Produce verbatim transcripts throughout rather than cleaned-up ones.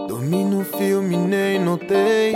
Dormi no filme, nem notei.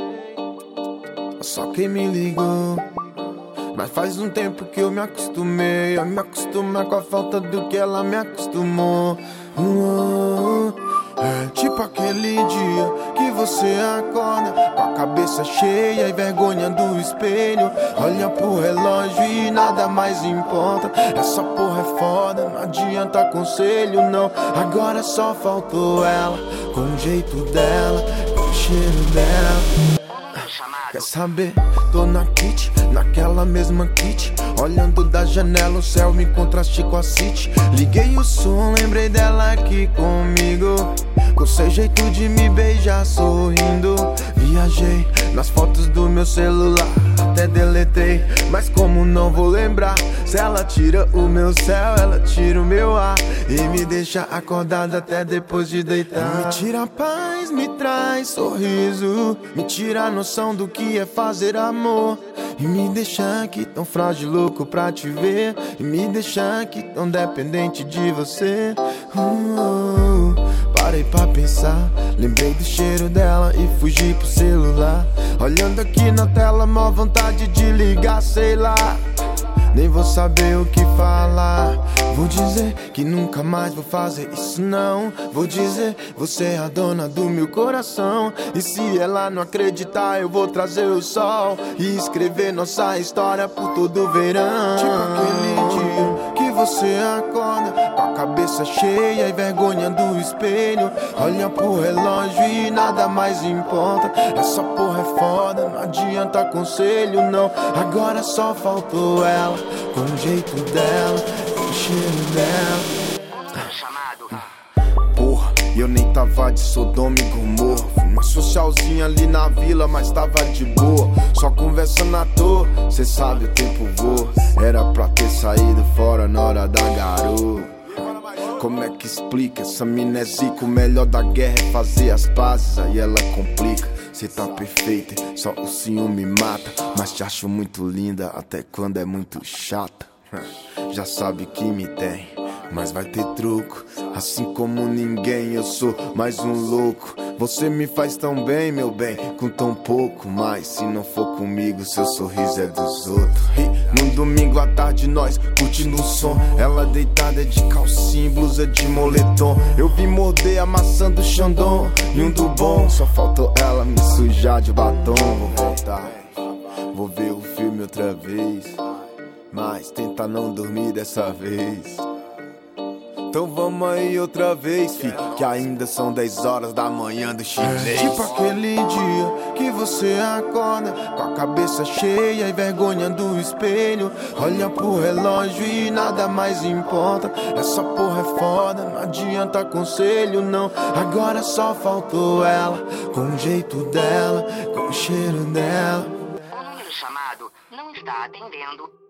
Só quem me ligou. Mas faz um tempo que eu me acostumei a me acostumar com a falta do que ela me acostumou. uh, É tipo aquele dia que você acorda com a cabeça cheia e vergonha do espelho. Olha pro relógio e nada mais importa. Essa porra é foda, não adianta conselho não. Agora só faltou ela, com o jeito dela, com o cheiro dela. Quer saber? Tô na kit, naquela mesma kit. Olhando da janela o céu em contraste com a city. Liguei o som, lembrei dela aqui comigo, com seu jeito de me beijar sorrindo. Viajei nas fotos do meu celular, até deletei, mas como não vou lembrar? Se ela tira o meu céu, ela tira o meu ar e me deixa acordado até depois de deitar. Me tira a paz, me traz sorriso, me tira a noção do que é fazer amor. E me deixa aqui tão frágil, louco pra te ver. E me deixa aqui tão dependente de você. uh, uh, Parei pra pensar, lembrei do cheiro dela e fugi pro celular. Olhando aqui na tela, mó vontade de ligar, sei lá. Nem vou saber o que falar. Vou dizer que nunca mais vou fazer isso não. Vou dizer, você é a dona do meu coração. E se ela não acreditar, eu vou trazer o sol e escrever nossa história por todo o verão. Tipo aquele dia que você acorda com a cabeça cheia e vergonha do espelho. Olha pro relógio e nada mais importa. Essa porra é foda, não adianta conselho não. Agora só faltou ela, com o jeito dela, com o cheiro dela. Porra, eu nem tava de Sodoma e Gomorra. Fui uma socialzinha ali na vila, mas tava de boa, só conversando à toa. Cê sabe o tempo voa. Era pra ter saído fora na hora da garoa. Como é que explica? Essa mina é zica. O melhor da guerra é fazer as pazes, aí ela complica. Cê tá perfeita, só o ciúme mata. Mas te acho muito linda, até quando é muito chata. Já sabe que me tem, mas vai ter truco. Assim como ninguém, eu sou mais um louco. Você me faz tão bem, meu bem, com tão pouco. Mas se não for comigo, seu sorriso é dos outros. E num domingo à tarde nós curtindo o som. Ela deitada de calcinha e blusa de moletom. Eu vi morder a maçã do Xandão e um do bom. Só faltou ela me sujar de batom. Vou voltar, vou ver o filme outra vez, mas tenta não dormir dessa vez. Então vamos aí outra vez, fi, que ainda são dez horas da manhã do chinês. É tipo aquele dia que você acorda com a cabeça cheia e vergonha do espelho. Olha pro relógio e nada mais importa. Essa porra é foda, não adianta conselho não. Agora só faltou ela, com o jeito dela, com o cheiro dela. O número chamado não está atendendo.